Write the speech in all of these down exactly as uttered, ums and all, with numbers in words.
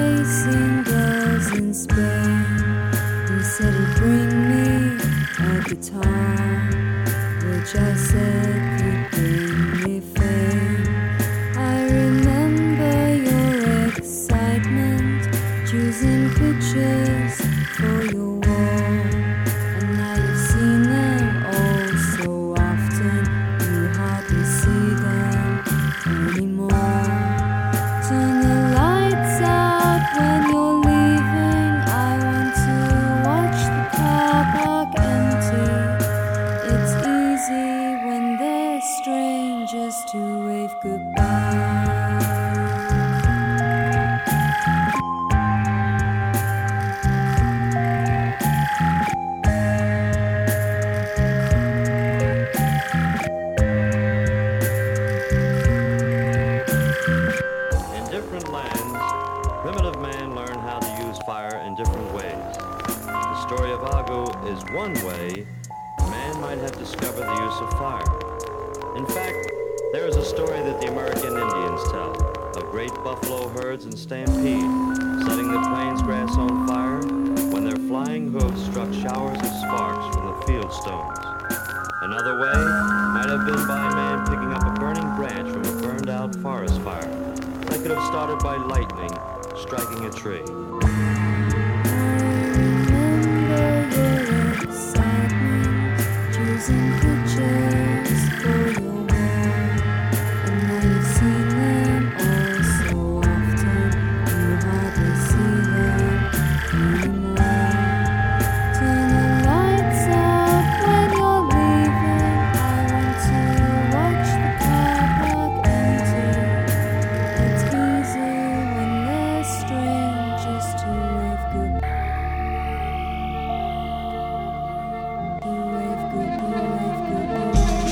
chasing girls in Spain. He said he'd bring me a guitar, which I said could bring me fame. I remember your excitement, choosing pictures for your wall. And now you've seen them all so often, you hardly see them anymore. Turn the lights out when you're leaving. I want to watch the car park empty. It's easy when there's strangers to wave goodbye. In different lands, primitive man learned how to use fire in different ways. The story of Agu is one way man might have discovered the use of fire. In fact, there is a story that the American Indians tell of great buffalo herds and stampede, setting the plains grass on fire when their flying hooves struck showers of sparks from the field stones. Another way might have been by man picking up a burning branch from a burned out forest fire that could have started by lightning striking a tree. Remember your excitement, choosing pictures for your wall. And now you've seen them all so often, you hardly see them anymore. Turn the lights out when you're leaving. I want to watch the car park empty. It's easy when there's strangers to wave goodbye. To wave good, to wave good, to wave good.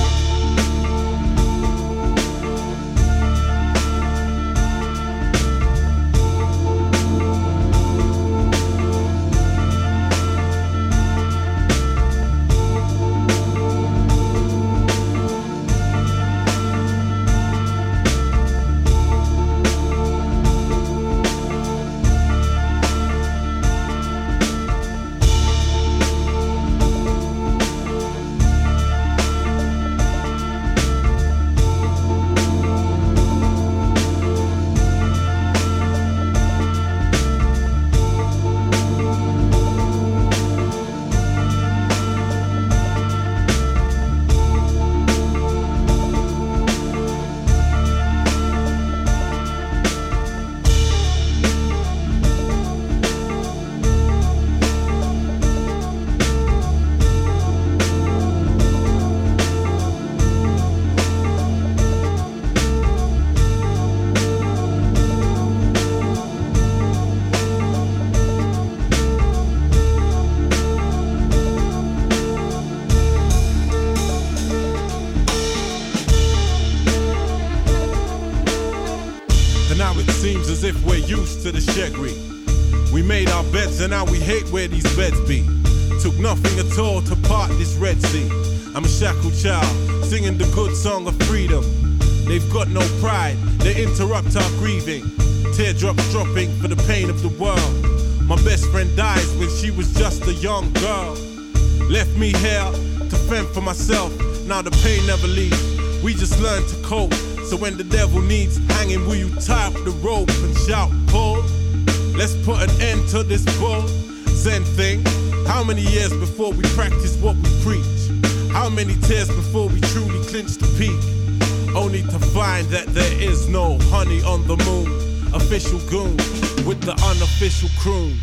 And now it seems as if we're used to the shaggy. We made our beds and now we hate where these beds be. Took nothing at all to part this Red Sea. I'm a shackled child, singing the good song of freedom. They've got no pride, they interrupt our grieving. Teardrops dropping for the pain of the world. My best friend dies when she was just a young girl. Left me here to fend for myself, now the pain never leaves. We just learn to cope, so when the devil needs hanging, will you tie up the rope and shout, pull? Let's put an end to this bull Zen thing. How many years before we practice what we preach? How many tears before we truly clinch the peak? Only to find that there is no honey on the moon. Official goon with the unofficial croon.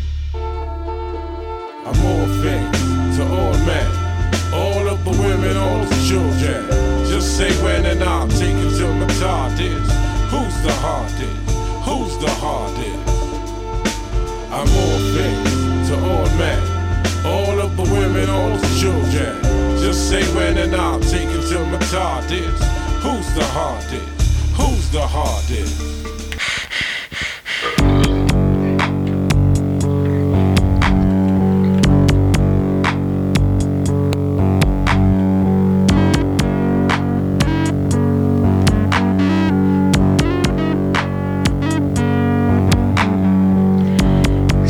I'm all things to all men, all of the women, all the children. Just say when and I'll take it till my tard is. Who's the hardest? Who's the hardest? I'm all things to all men, all of the women, all the children. Just say when and I'll take it till my tard is. Who's the hardest? Who's the hardest?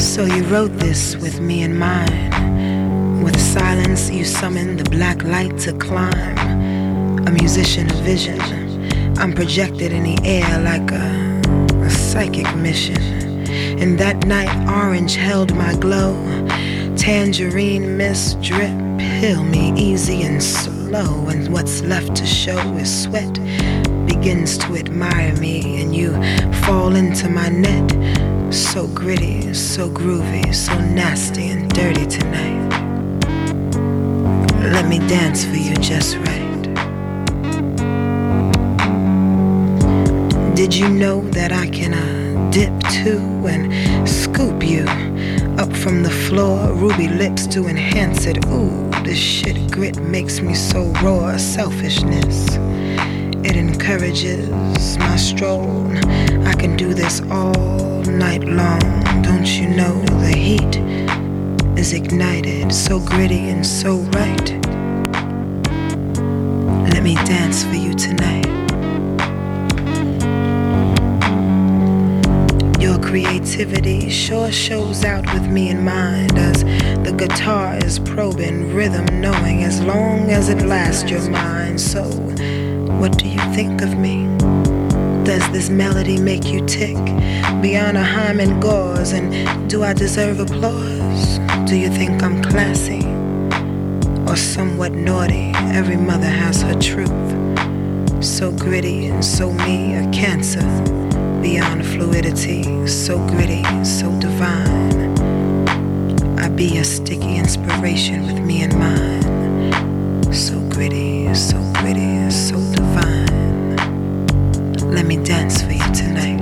So you wrote this with me in mind. With silence you summoned the black light to climb. A musician of vision, I'm projected in the air like a, a psychic mission. And that night orange held my glow. Tangerine mist drip, pill me easy and slow. And what's left to show is sweat begins to admire me. And you fall into my net. So gritty, so groovy, so nasty and dirty tonight. Let me dance for you just right. Did you know that I can uh, dip too and scoop you up from the floor? Ruby lips to enhance it. Ooh, this shit grit makes me so raw. Selfishness, it encourages my stroll. I can do this all night long. Don't you know the heat is ignited, so gritty and so right. Let me dance for you tonight. Your creativity sure shows out with me in mind, as the guitar is probing rhythm, knowing as long as it lasts you're mine. So what do you think of me? Does this melody make you tick beyond a hymen gauze? And do I deserve applause? Do you think I'm classy or somewhat naughty? Every mother has her truth. So gritty and so me, a cancer beyond fluidity. So gritty, so divine. I be a sticky inspiration with me in mind. So gritty, so gritty, so divine. Let me dance for you tonight.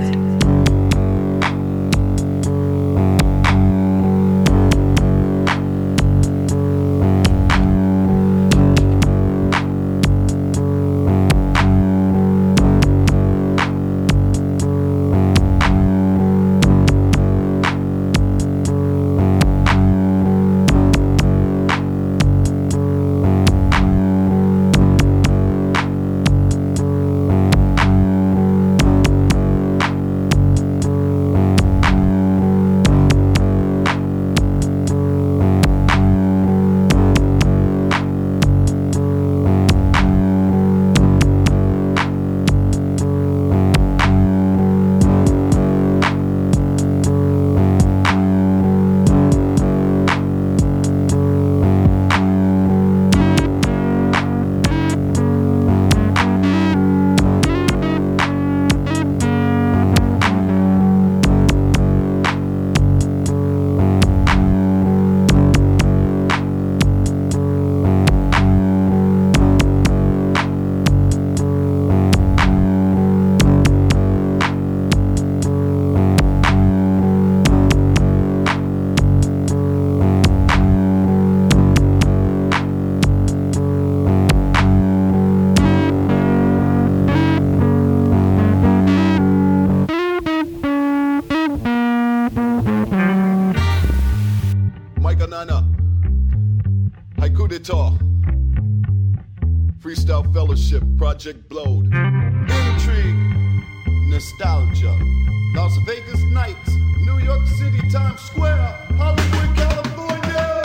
Freestyle Fellowship, Project Blowed, Intrigue, Nostalgia, Las Vegas Nights, New York City, Times Square, Hollywood, California.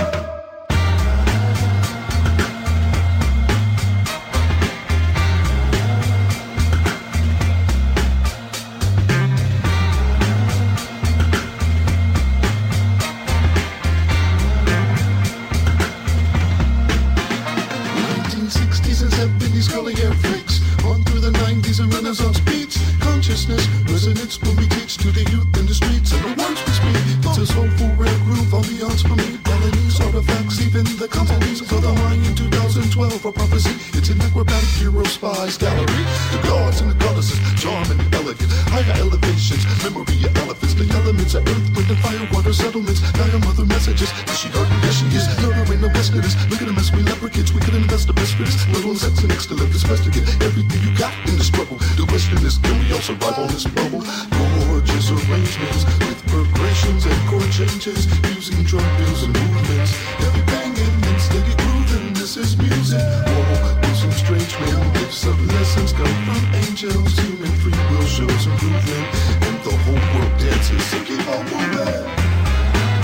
Renaissance beats, consciousness, resonance when we teach to the youth in the streets and the words we speak. It's a soulful rare groove, ambiance for me, melodies, artifacts, even the companies for the high in two thousand twelve for prophecy. It's an acrobatic hero spies gallery. The gods and the goddesses, charm and elegant, higher elevations, memory of elephants, the elements of earth, wind and fire, water settlements, dire mother messages. Is she hurt? Yes, she is. No, there ain't no best of this. Look at the mess we leprechauns, we could invest the best for this. Little sex and next to live this best to get everything you got in the struggle. The Western is can we all survive on this bubble? Gorgeous arrangements with progressions and chord changes, using drum fills and movements. Heavy banging and steady grooving. This is music. Whoa, with some strange men, gifts of lessons come from angels. Human free will shows improvement, and the whole world dances. So keep on moving.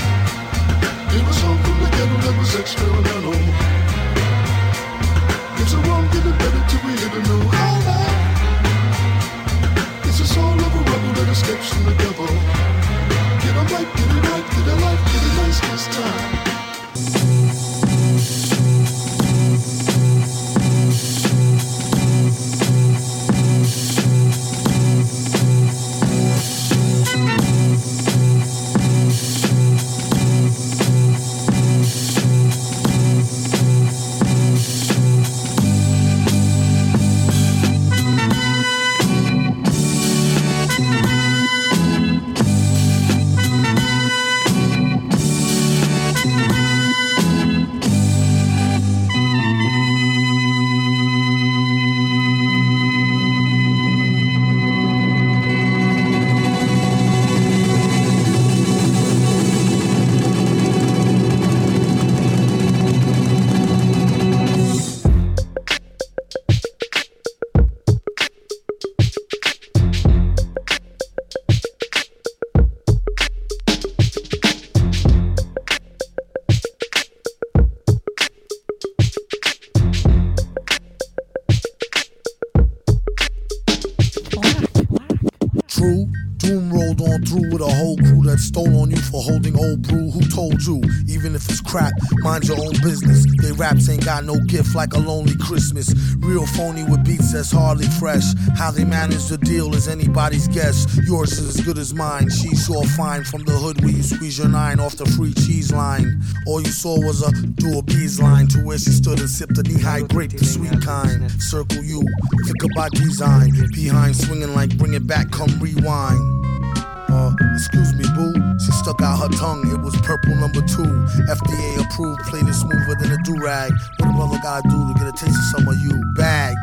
this time. Stole on you for holding old brew. Who told you? Even if it's crap, mind your own business. They raps ain't got no gift like a lonely Christmas. Real phony with beats that's hardly fresh. How they manage the deal is anybody's guess. Yours is as good as mine. She's sure fine from the hood where you squeeze your nine off the free cheese line. All you saw was a do a bees line to where she stood and sipped a knee-high grape, the sweet kind. Circle you, think about design. Behind swinging like bring it back, come rewind. Uh, excuse me, boo. She stuck out her tongue, it was purple number two. F D A approved, played it smoother than a do-rag. What a brother gotta do to get a taste of some of you? Bagged.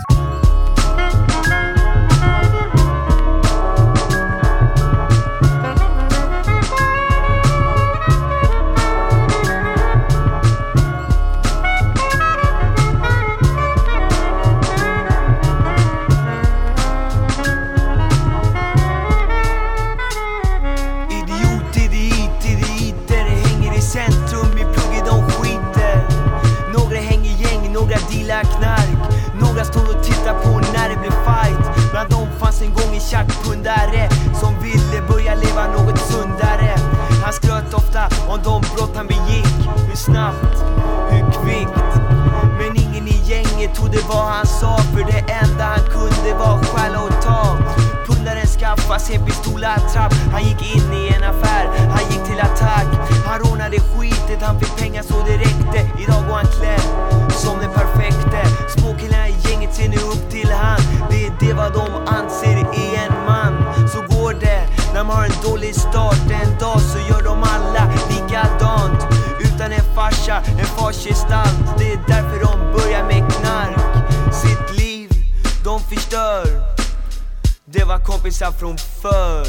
Tjackpundare som ville börja leva något sundare. Han skröt ofta om de brott han begick. Hur snabbt, hur kvickt. Men ingen i gänget trodde vad han sa. För det enda han kunde var stjäla och ta. Pundaren skaffade sig en pistolattrapp. Han gick in i en affär, han gick till attack. Han rånade skitet, han fick pengar så det räckte. Idag går han klädd som den perfekte. Småkillarna i gänget ser nu upp till han. Det är det vad de anser är en man. Så går det när man har en dålig start. En dag så gör de alla likadant. Utan en farsa, en farsgestalt. Det är därför de börjar med knark. Sitt liv, de förstör. Det var kompisar från förr.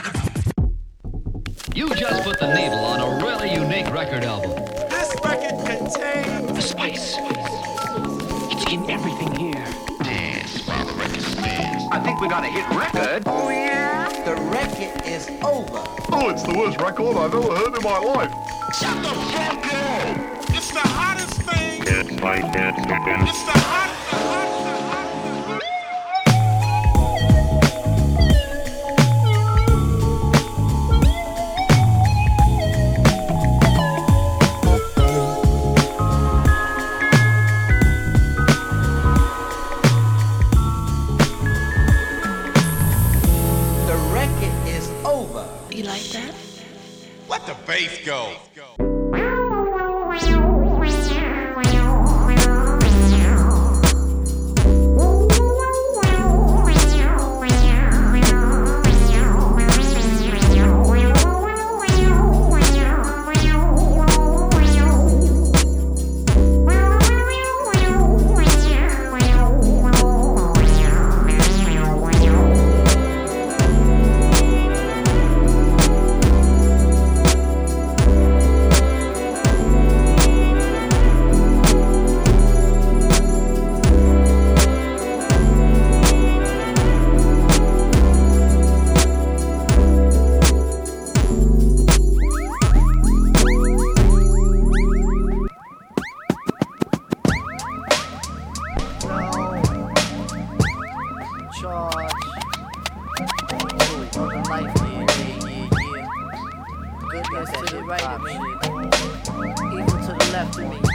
You just put the needle on a really unique record album. This record contains the spice. It's in everything here. Dance while the record spins. I think we got a hit record. Oh yeah? The record is over. Oh, it's the worst record I've ever heard in my life. Shut the fuck up! It's the hottest thing. It's like that chicken. It's the hot, the hot, the hot. Let the bass go. Ignorance to the right of me. Evil to the left of me.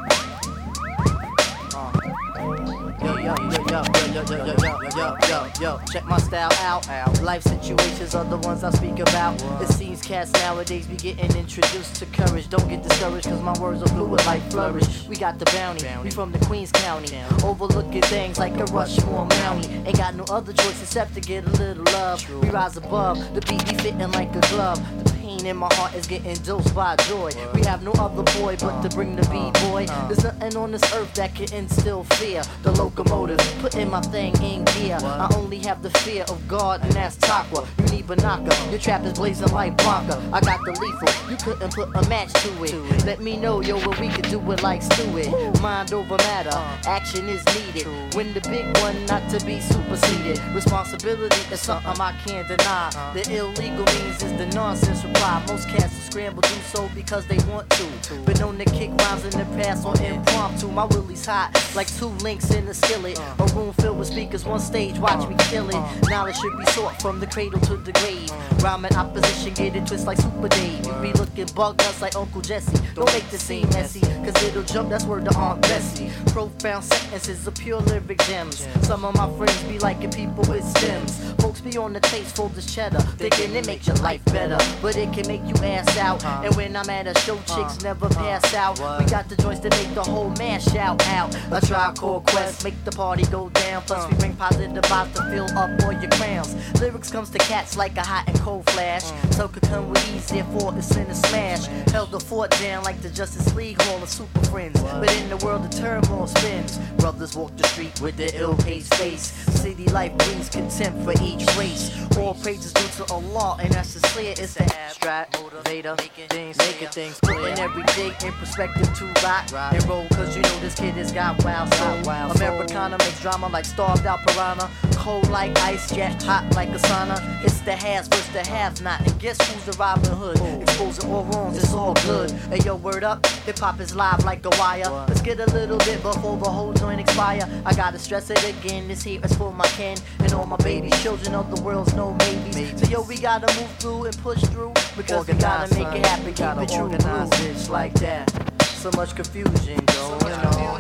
Yo, yo, yo, yo, yo, yo, yo, yo, yo, yo, yo, check my style out. Life situations are the ones I speak about. It seems cats nowadays be getting introduced to courage. Don't get discouraged, cause my words are fluid like flourish. We got the bounty, we from the Queens County. Overlooking things like a Rushmore Mountie. Ain't got no other choice except to get a little love. We rise above, the beat be fitting like a glove. The pain in my heart is getting dosed by joy. We have no other boy but to bring the B-boy. There's nothing on this earth that can instill fear. The locomotive, putting my thing in gear. I only have the fear of God, and that's Takwa. You need Banaka, your trap is blazing like Blanca. I got the lethal, you couldn't put a match to it. Let me know, yo, what we could do it like Stewart. Mind over matter, action is needed. Win the big one, not to be superseded. Responsibility is something I can't deny. The illegal means is the nonsense reply. Most cats scramble do so because they want to. Been known to kick rhymes in the past on impromptu. My willy's hot, like two links in a skillet. A room filled with speakers, one stage, watch me kill it. Knowledge should be sought from the cradle to the grave. Rhyming opposition, get it twist like Super Dave. You be looking bug nuts like Uncle Jesse. Don't make the scene messy, cause it'll jump, that's word to Aunt Bessie. Profound sentences of pure lyric gems. Some of my friends be liking people with stems. Folks be on the taste for this cheddar, thinking it makes your life better, but it can make you ass out. And when I'm at a show, chicks never pass out. We got the joints to make the whole man shout out. A Tribe Called Quest, make the party go down. Plus we bring positive vibes to fill up all your crowns. Lyrics comes to cats like a hot and cold flash. So could come with ease, therefore it's in a smash. Held the fort down like the Justice League Hall of Super Friends. But in the world the turmoil spins. Brothers walk the street with their ill-paced face. City life brings contempt for each race. All praises due to Allah, and that's as clear as the abstract motivator. Things, making things, putting every day in perspective to rock and roll. Cause you know this kid has got wild soul. Americana makes drama like starved out piranha. Cold like ice, jet hot like a sauna. It's the has versus the haves not. And guess who's the Robin Hood? Exposing all wrongs, it's all good. Hey yo, word up, hip hop is live like a wire. Let's get a little bit before the whole joint expire. I gotta stress it again, this here is for my kin and all my baby children of the world's no maybes. So yo, we gotta move through and push through because we gotta make it happen, keep it true. It's like that. So much confusion going on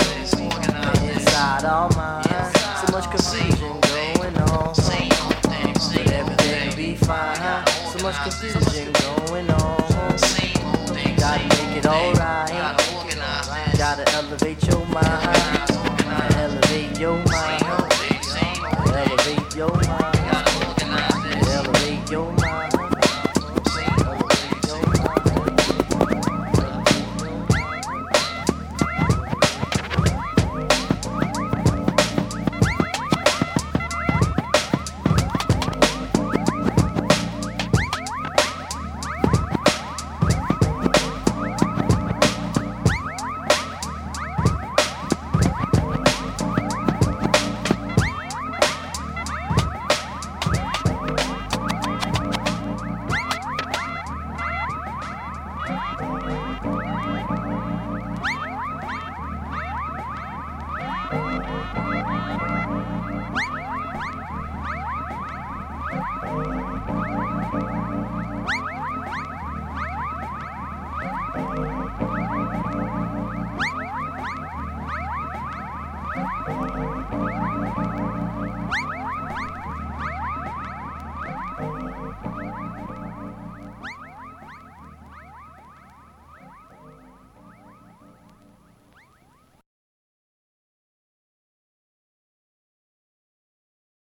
inside our minds. So much confusion going on, but everything will be fine. So much confusion going on. Gotta make it alright. Gotta elevate your mind. Elevate your mind. Elevate your mind. Elevate your mind.